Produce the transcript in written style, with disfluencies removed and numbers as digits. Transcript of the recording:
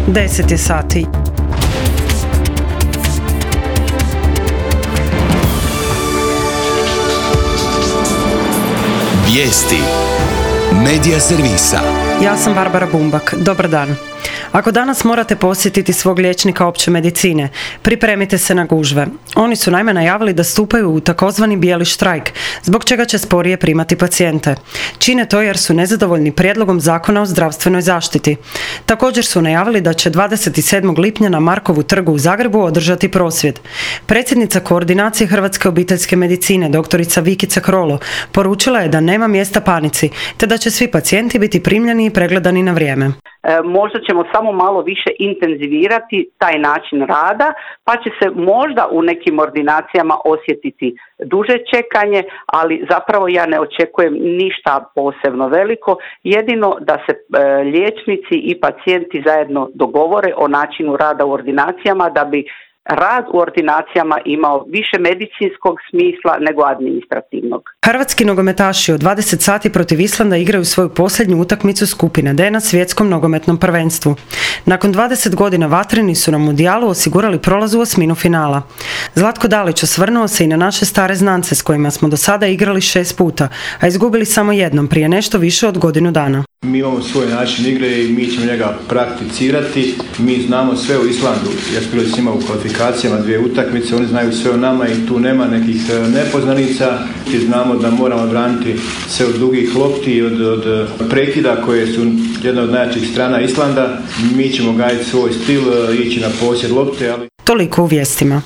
10 je sati. Vijesti Medija servisa. Ja sam Barbara Bumbak. Dobar dan. Ako danas morate posjetiti svog liječnika opće medicine, pripremite se na gužve. Oni su naime najavili da stupaju u takozvani bijeli štrajk, zbog čega će sporije primati pacijente. Čine to jer su nezadovoljni prijedlogom zakona o zdravstvenoj zaštiti. Također su najavili da će 27. lipnja na Markovu trgu u Zagrebu održati prosvjed. Predsjednica koordinacije Hrvatske obiteljske medicine, doktorica Vikica Krolo, poručila je da nema mjesta panici, te da će svi pacijenti biti primljeni i pregledani na vrijeme. Možda ćemo samo malo više intenzivirati taj način rada, pa će se možda u nekim ordinacijama osjetiti duže čekanje, ali zapravo ja ne očekujem ništa posebno veliko, jedino da se liječnici i pacijenti zajedno dogovore o načinu rada u ordinacijama da bi rad u ordinacijama imao više medicinskog smisla nego administrativnog. Hrvatski nogometaši od 20 sati protiv Islanda igraju svoju posljednju utakmicu skupine D na svjetskom nogometnom prvenstvu. Nakon 20 godina vatreni su na mundijalu osigurali prolaz u osminu finala. Zlatko Dalić osvrnuo se i na naše stare znance s kojima smo do sada igrali 6 puta, a izgubili samo jednom prije nešto više od godinu dana. Mi imamo svoj način igre i mi ćemo njega prakticirati. Mi znamo sve o Islandu, jer smo bili s njima u kvalifikacijama 2 utakmice, oni znaju sve o nama i tu nema nekih nepoznanica. I znamo da moramo braniti se od dugih lopti i od prekida koje su jedna od najjačih strana Islanda. Mi ćemo gajiti svoj stil, ići na posjed lopte, ali... Toliko u vijestima.